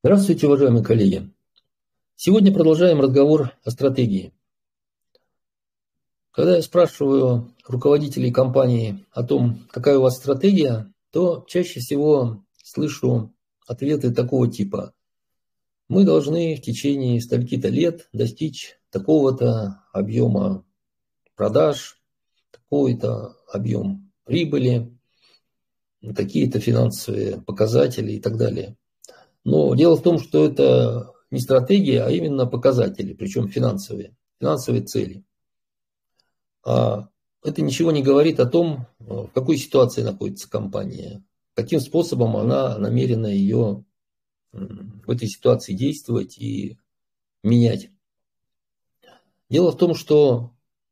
Здравствуйте, уважаемые коллеги! Сегодня продолжаем разговор о стратегии. Когда я спрашиваю руководителей компании о том, какая у вас стратегия, то чаще всего слышу ответы такого типа. Мы должны в течение стольки-то лет достичь такого-то объема продаж, такой-то объем прибыли, такие-то финансовые показатели и так далее. Но дело в том, что это не стратегия, а именно показатели, причем финансовые цели. А это ничего не говорит о том, в какой ситуации находится компания, каким способом она намерена ее в этой ситуации действовать и менять. Дело в том, что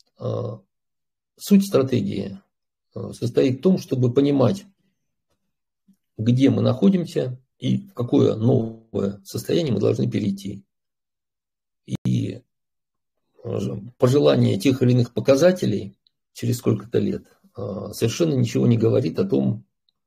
суть стратегии состоит в том, чтобы понимать, где мы находимся и в какое новое состояние мы должны перейти. И пожелание тех или иных показателей через сколько-то лет совершенно ничего не говорит о том,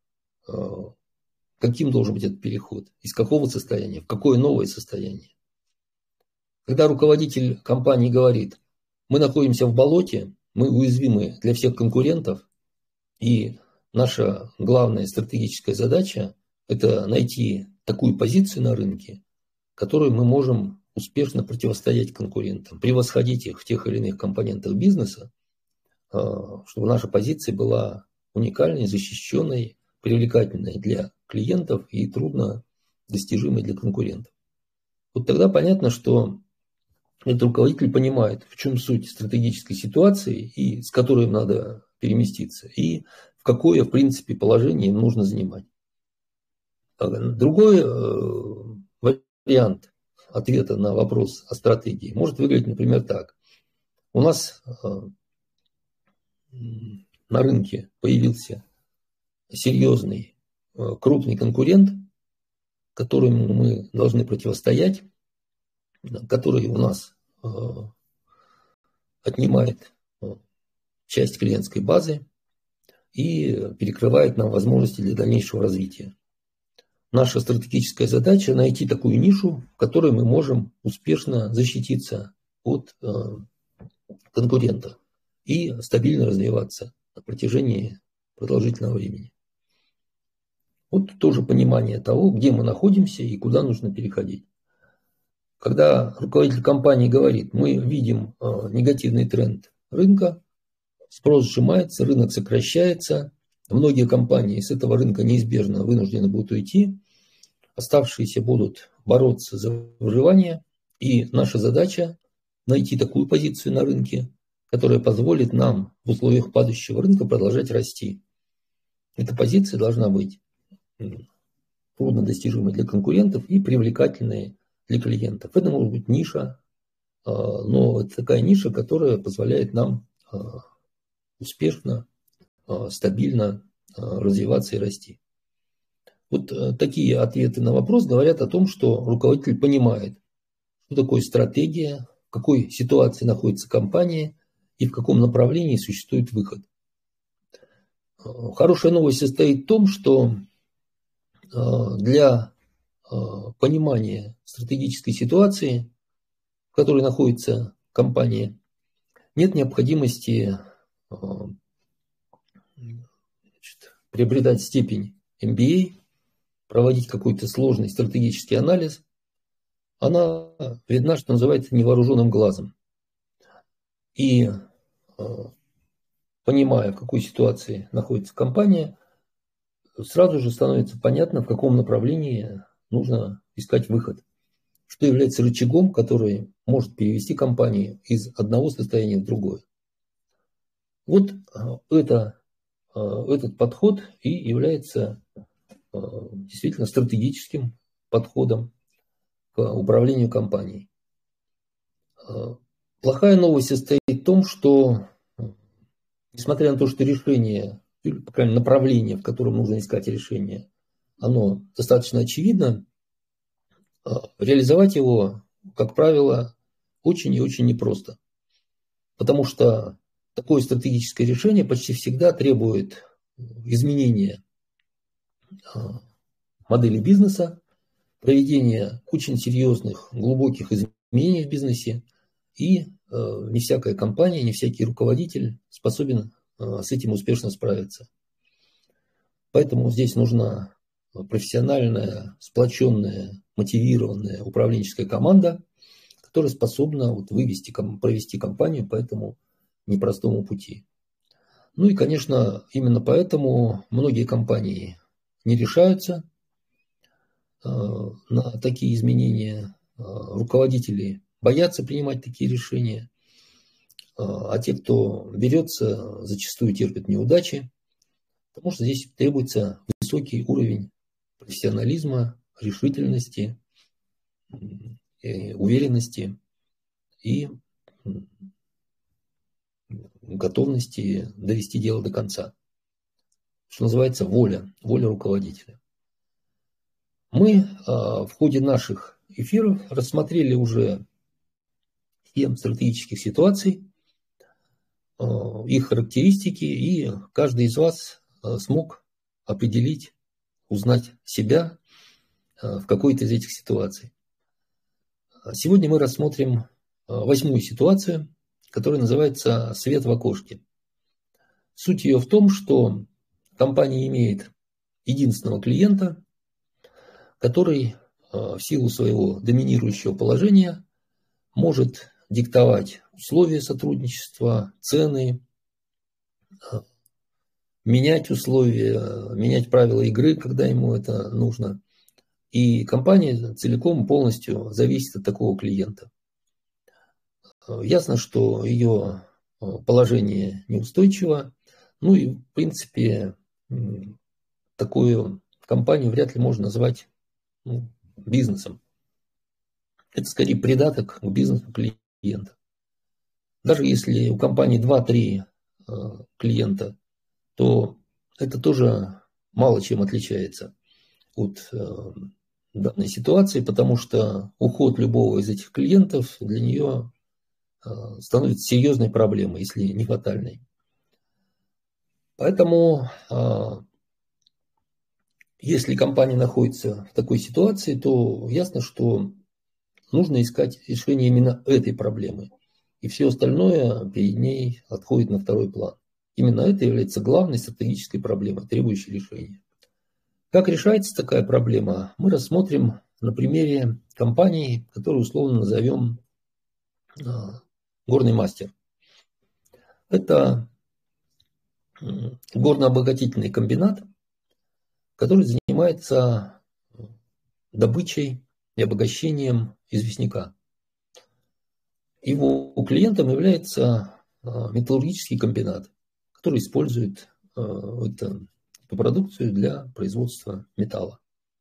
каким должен быть этот переход, из какого состояния, в какое новое состояние. Когда руководитель компании говорит, мы находимся в болоте, мы уязвимы для всех конкурентов, и наша главная стратегическая задача – это найти такую позицию на рынке, которой мы можем успешно противостоять конкурентам, превосходить их в тех или иных компонентах бизнеса, чтобы наша позиция была уникальной, защищенной, привлекательной для клиентов и трудно достижимой для конкурентов. Вот тогда понятно, что этот руководитель понимает, в чем суть стратегической ситуации, и с которой им надо переместиться, и в какое, в принципе, положение им нужно занимать. Другой вариант ответа на вопрос о стратегии может выглядеть, например, так. У нас на рынке появился серьезный, крупный конкурент, которому мы должны противостоять, который у нас отнимает часть клиентской базы и перекрывает нам возможности для дальнейшего развития. Наша стратегическая задача – найти такую нишу, в которой мы можем успешно защититься от конкурента и стабильно развиваться на протяжении продолжительного времени. Вот тоже понимание того, где мы находимся и куда нужно переходить. Когда руководитель компании говорит, мы видим негативный тренд рынка, спрос сжимается, рынок сокращается, многие компании с этого рынка неизбежно вынуждены будут уйти, оставшиеся будут бороться за выживание, и наша задача найти такую позицию на рынке, которая позволит нам в условиях падающего рынка продолжать расти. Эта позиция должна быть труднодостижимой для конкурентов и привлекательной для клиентов. Это может быть ниша, но это такая ниша, которая позволяет нам успешно, стабильно развиваться и расти. Вот такие ответы на вопрос говорят о том, что руководитель понимает, что такое стратегия, в какой ситуации находится компания и в каком направлении существует выход. Хорошая новость состоит в том, что для понимания стратегической ситуации, в которой находится компания, нет необходимости приобретать степень MBA, проводить какой-то сложный стратегический анализ. Она видна, что называется, невооруженным глазом. И понимая, в какой ситуации находится компания, сразу же становится понятно, в каком направлении нужно искать выход, что является рычагом, который может перевести компанию из одного состояния в другое. Вот этот подход и является действительно стратегическим подходом к управлению компанией. Плохая новость состоит в том, что несмотря на то, что решение, или, по крайней мере, направление, в котором нужно искать решение, оно достаточно очевидно, реализовать его, как правило, очень и очень непросто. Потому что такое стратегическое решение почти всегда требует изменения модели бизнеса, проведение очень серьезных, глубоких изменений в бизнесе, и не всякая компания, не всякий руководитель способен с этим успешно справиться. Поэтому здесь нужна профессиональная, сплоченная, мотивированная управленческая команда, которая способна провести компанию по этому непростому пути. Ну и, конечно, именно поэтому многие компании не решаются на такие изменения. Руководители боятся принимать такие решения, а те, кто берется, зачастую терпят неудачи, потому что здесь требуется высокий уровень профессионализма, решительности, уверенности и готовности довести дело до конца. Что называется воля руководителя. Мы в ходе наших эфиров рассмотрели уже 7 стратегических ситуаций, их характеристики, и каждый из вас смог определить, узнать себя в какой-то из этих ситуаций. Сегодня мы рассмотрим 8-ю ситуацию, которая называется «Свет в окошке». Суть ее в том, что компания имеет единственного клиента, который в силу своего доминирующего положения может диктовать условия сотрудничества, цены, менять условия, менять правила игры, когда ему это нужно. И компания целиком полностью зависит от такого клиента. Ясно, что ее положение неустойчиво. Ну и, в принципе, такую компанию вряд ли можно назвать бизнесом. Это скорее придаток к бизнесу клиента. Даже если у компании 2-3 клиента, то это тоже мало чем отличается от данной ситуации, потому что уход любого из этих клиентов для нее становится серьезной проблемой, если не фатальной. Поэтому, если компания находится в такой ситуации, то ясно, что нужно искать решение именно этой проблемы. И все остальное перед ней отходит на второй план. Именно это является главной стратегической проблемой, требующей решения. Как решается такая проблема, мы рассмотрим на примере компании, которую условно назовем «Горный мастер». Это горно-обогатительный комбинат, который занимается добычей и обогащением известняка. Его клиентом является металлургический комбинат, который использует эту продукцию для производства металла.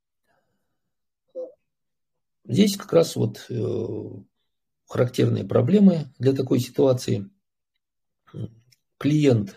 Здесь как раз характерные проблемы для такой ситуации. Клиент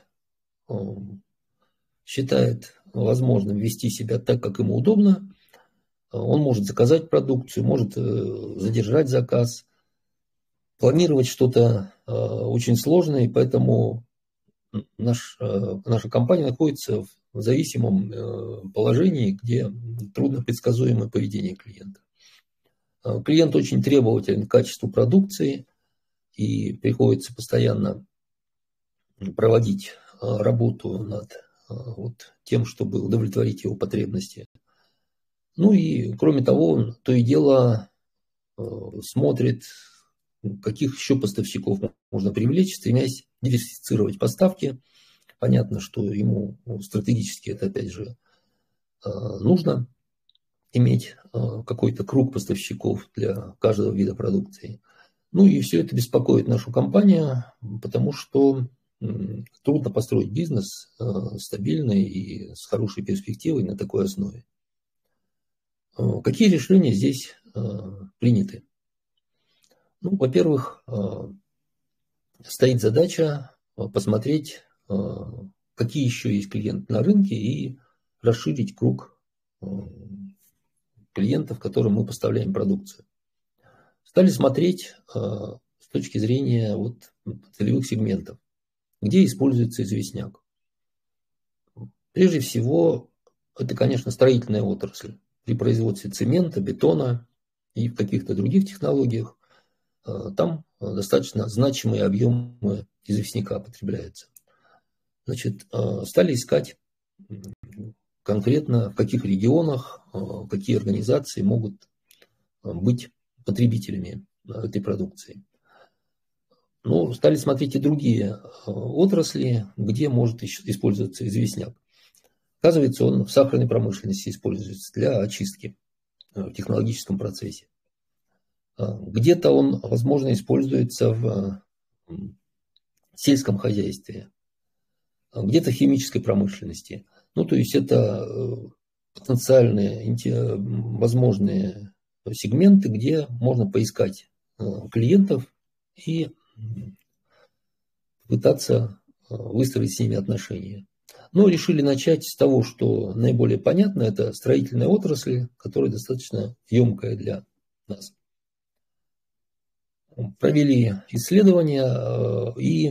считает возможным вести себя так, как ему удобно. Он может заказать продукцию, может задержать заказ, планировать что-то очень сложное, и поэтому наша компания находится в зависимом положении, где трудно предсказуемое поведение клиента. Клиент очень требователен к качеству продукции, и приходится постоянно проводить работу над тем, чтобы удовлетворить его потребности. Ну и, кроме того, он то и дело смотрит, каких еще поставщиков можно привлечь, стремясь диверсифицировать поставки. Понятно, что ему стратегически это, опять же, нужно иметь какой-то круг поставщиков для каждого вида продукции. Ну и все это беспокоит нашу компанию, потому что трудно построить бизнес стабильный и с хорошей перспективой на такой основе. Какие решения здесь приняты? Ну, во-первых, стоит задача посмотреть, какие еще есть клиенты на рынке, и расширить круг клиентов, которым мы поставляем продукцию. Стали смотреть с точки зрения целевых сегментов, где используется известняк. Прежде всего, это, конечно, строительная отрасль, при производстве цемента, бетона и в каких-то других технологиях, там достаточно значимые объемы известняка потребляются. Значит, стали искать конкретно в каких регионах, какие организации могут быть потребителями этой продукции. Ну, стали смотреть и другие отрасли, где может использоваться известняк. Оказывается, он в сахарной промышленности используется для очистки в технологическом процессе. Где-то он, возможно, используется в сельском хозяйстве, где-то в химической промышленности. Ну, то есть это потенциальные возможные сегменты, где можно поискать клиентов и пытаться выстроить с ними отношения. Но решили начать с того, что наиболее понятно, это строительная отрасль, которая достаточно емкая для нас. Провели исследования и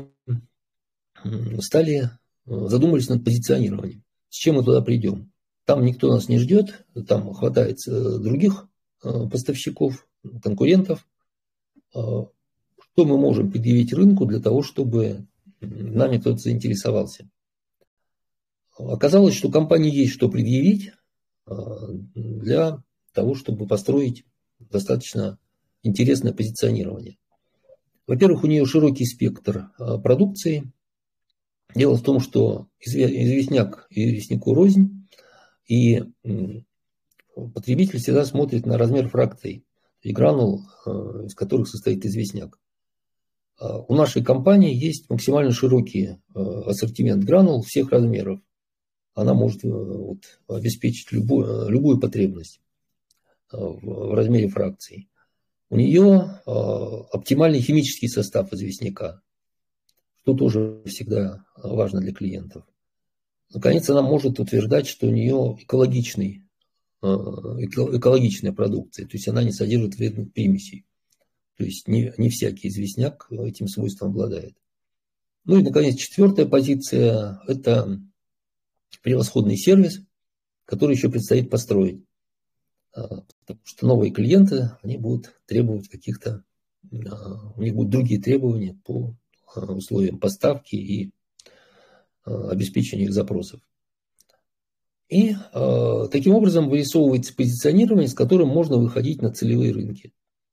задумались над позиционированием. С чем мы туда придем? Там никто нас не ждет, там хватает других поставщиков, конкурентов. Что мы можем предъявить рынку для того, чтобы нами кто-то заинтересовался? Оказалось, что компании есть что предъявить для того, чтобы построить достаточно интересное позиционирование. Во-первых, у нее широкий спектр продукции. Дело в том, что известняк известняку рознь, и потребитель всегда смотрит на размер фракций и гранул, из которых состоит известняк. У нашей компании есть максимально широкий ассортимент гранул всех размеров. Она может обеспечить любую потребность в размере фракций. У нее оптимальный химический состав известняка, что тоже всегда важно для клиентов. Наконец, она может утверждать, что у нее экологичная продукция, то есть она не содержит вредных примесей. То есть не всякий известняк этим свойством обладает. Ну и, наконец, четвертая позиция – это превосходный сервис, который еще предстоит построить. Потому что новые клиенты, они будут требовать у них будут другие требования по условиям поставки и обеспечения их запросов. И таким образом вырисовывается позиционирование, с которым можно выходить на целевые рынки.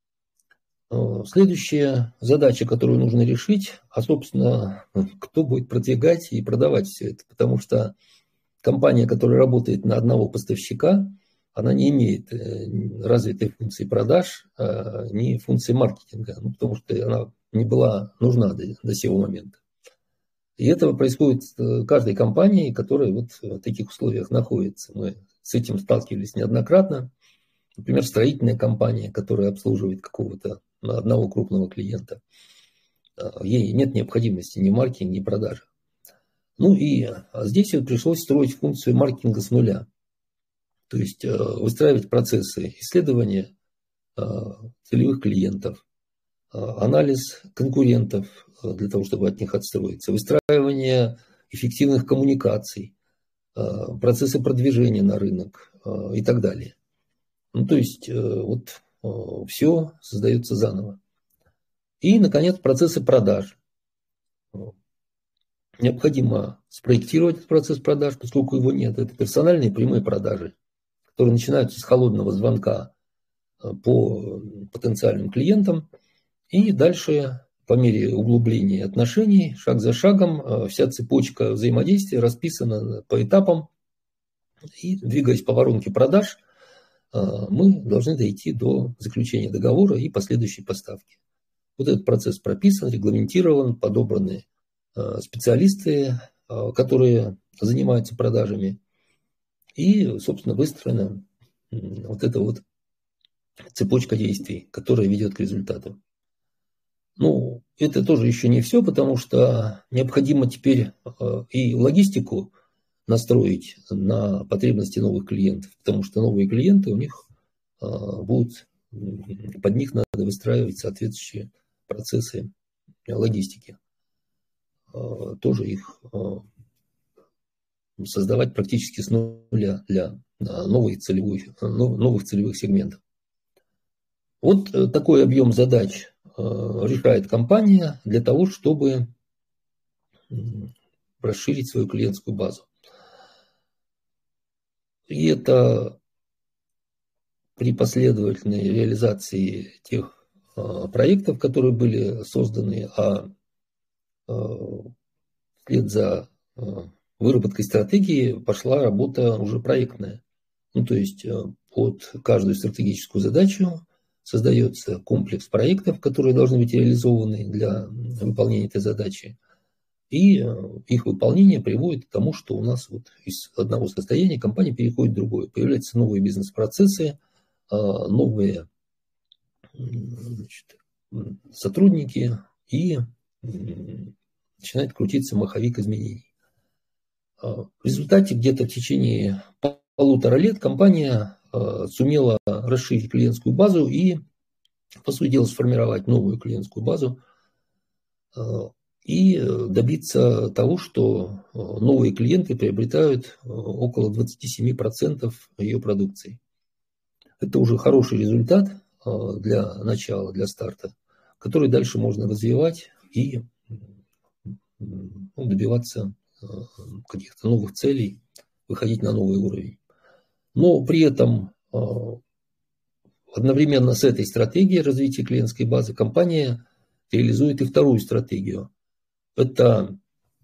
Следующая задача, которую нужно решить, собственно, кто будет продвигать и продавать все это. Потому что компания, которая работает на одного поставщика, она не имеет развитой функции продаж, ни функции маркетинга, потому что она не была нужна до сего момента. И это происходит в каждой компании, которая в таких условиях находится. Мы с этим сталкивались неоднократно. Например, строительная компания, которая обслуживает какого-то одного крупного клиента. Ей нет необходимости ни в маркетинге, ни в продаже. Ну и здесь пришлось строить функцию маркетинга с нуля. То есть выстраивать процессы исследования целевых клиентов, анализ конкурентов для того, чтобы от них отстроиться, выстраивание эффективных коммуникаций, процессы продвижения на рынок и так далее. Ну, то есть все создается заново. И, наконец, процессы продаж. Необходимо спроектировать этот процесс продаж, поскольку его нет. Это персональные прямые продажи, которые начинаются с холодного звонка по потенциальным клиентам. И дальше, по мере углубления отношений, шаг за шагом, вся цепочка взаимодействия расписана по этапам. И, двигаясь по воронке продаж, мы должны дойти до заключения договора и последующей поставки. Вот этот процесс прописан, регламентирован, подобраны специалисты, которые занимаются продажами. И, собственно, выстроена вот эта цепочка действий, которая ведет к результату. Ну, это тоже еще не все, потому что необходимо теперь и логистику настроить на потребности новых клиентов, потому что новые клиенты у них под них надо выстраивать соответствующие процессы логистики. Тоже их создавать практически с нуля для новых целевых сегментов. Вот такой объем задач решает компания для того, чтобы расширить свою клиентскую базу. И это при последовательной реализации тех проектов, которые были созданы, вслед за выработкой стратегии пошла работа уже проектная. Ну, то есть под каждую стратегическую задачу создается комплекс проектов, которые должны быть реализованы для выполнения этой задачи. И их выполнение приводит к тому, что у нас вот из одного состояния компания переходит в другое. Появляются новые бизнес-процессы, новые, значит, сотрудники, и начинает крутиться маховик изменений. В результате где-то в течение 1,5 лет компания сумела расширить клиентскую базу и, по сути дела, сформировать новую клиентскую базу и добиться того, что новые клиенты приобретают около 27% ее продукции. Это уже хороший результат для начала, для старта, который дальше можно развивать и добиваться каких-то новых целей, выходить на новый уровень. Но при этом одновременно с этой стратегией развития клиентской базы компания реализует и вторую стратегию. Это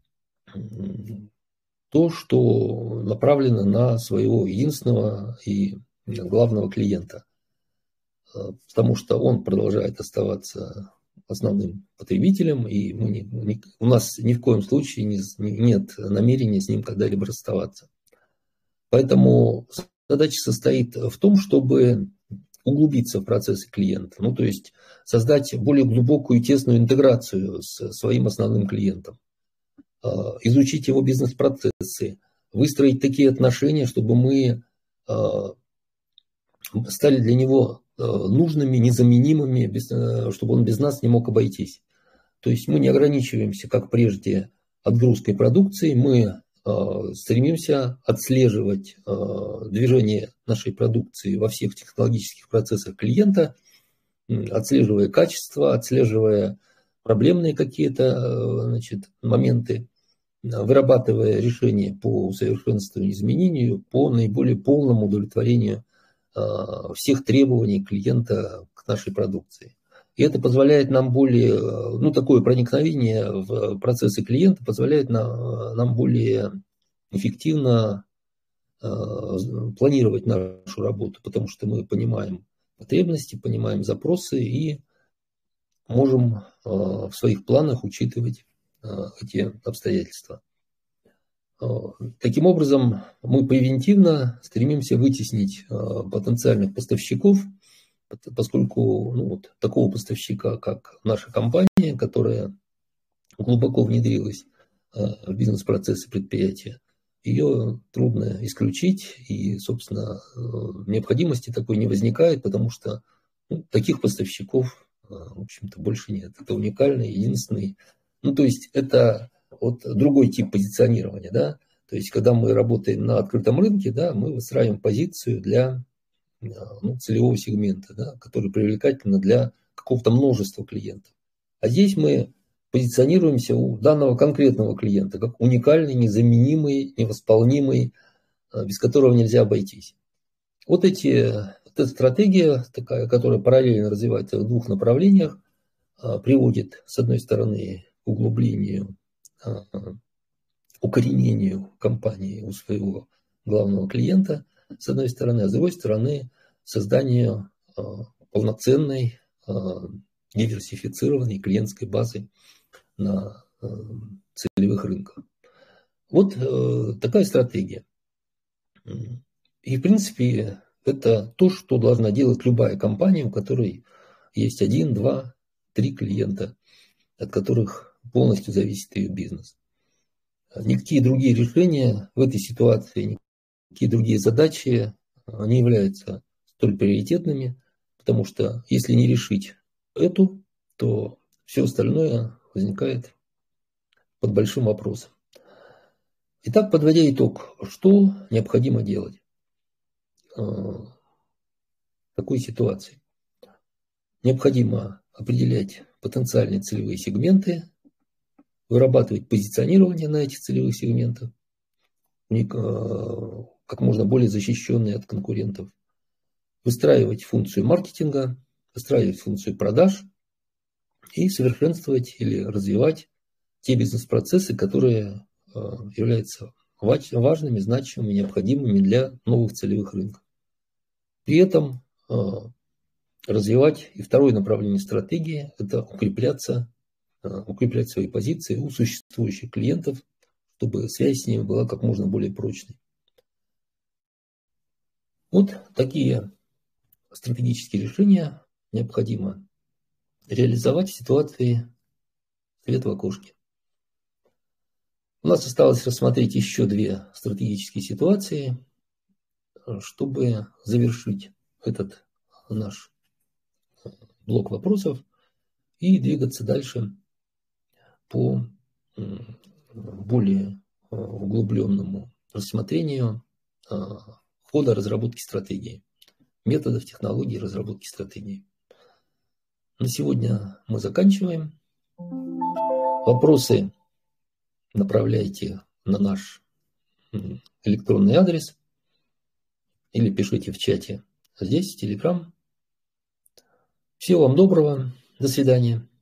то, что направлено на своего единственного и главного клиента. Потому что он продолжает оставаться основным потребителем, и у нас ни в коем случае нет намерения с ним когда-либо расставаться. Поэтому задача состоит в том, чтобы углубиться в процессы клиента, ну, то есть создать более глубокую и тесную интеграцию с своим основным клиентом, изучить его бизнес-процессы, выстроить такие отношения, чтобы мы стали для него нужными, незаменимыми, чтобы он без нас не мог обойтись. То есть мы не ограничиваемся, как прежде, отгрузкой продукции, мы стремимся отслеживать движение нашей продукции во всех технологических процессах клиента, отслеживая качество, отслеживая проблемные какие-то моменты, вырабатывая решения по усовершенствованию, изменению, по наиболее полному удовлетворению всех требований клиента к нашей продукции. И это позволяет нам такое проникновение в процессы клиента позволяет нам более эффективно планировать нашу работу, потому что мы понимаем потребности, понимаем запросы и можем в своих планах учитывать эти обстоятельства. Таким образом, мы превентивно стремимся вытеснить потенциальных поставщиков, поскольку такого поставщика, как наша компания, которая глубоко внедрилась в бизнес-процессы предприятия, ее трудно исключить, и, собственно, необходимости такой не возникает, потому что таких поставщиков, в общем-то, больше нет. Это уникальный, единственный. То есть это другой тип позиционирования, да. То есть, когда мы работаем на открытом рынке, да, мы выстраиваем позицию для целевого сегмента, да, который привлекательно для какого-то множества клиентов. А здесь мы позиционируемся у данного конкретного клиента как уникальный, незаменимый, невосполнимый, без которого нельзя обойтись. Вот эта стратегия, такая, которая параллельно развивается в двух направлениях, приводит, с одной стороны, к углублению, укоренению компании у своего главного клиента, с одной стороны, а с другой стороны, созданию полноценной, диверсифицированной клиентской базы на целевых рынках. Вот такая стратегия. И, в принципе, это то, что должна делать любая компания, у которой есть 1, 2, 3 клиента, от которых полностью зависит ее бизнес. Никакие другие решения в этой ситуации, никакие другие задачи не являются столь приоритетными, потому что если не решить эту, то все остальное возникает под большим вопросом. Итак, подводя итог, что необходимо делать в такой ситуации? Необходимо определять потенциальные целевые сегменты, вырабатывать позиционирование на этих целевых сегментах, как можно более защищенные от конкурентов, выстраивать функцию маркетинга, выстраивать функцию продаж и совершенствовать или развивать те бизнес-процессы, которые являются важными, значимыми, необходимыми для новых целевых рынков. При этом развивать и второе направление стратегии – это укреплять свои позиции у существующих клиентов, чтобы связь с ними была как можно более прочной. Вот такие стратегические решения необходимо реализовать в ситуации свет в окошке. У нас осталось рассмотреть еще две стратегические ситуации, чтобы завершить этот наш блок вопросов и двигаться дальше по более углубленному рассмотрению хода разработки стратегии, методов, технологий разработки стратегии. На сегодня мы заканчиваем. Вопросы направляйте на наш электронный адрес или пишите в чате здесь, в Telegram. Всего вам доброго. До свидания.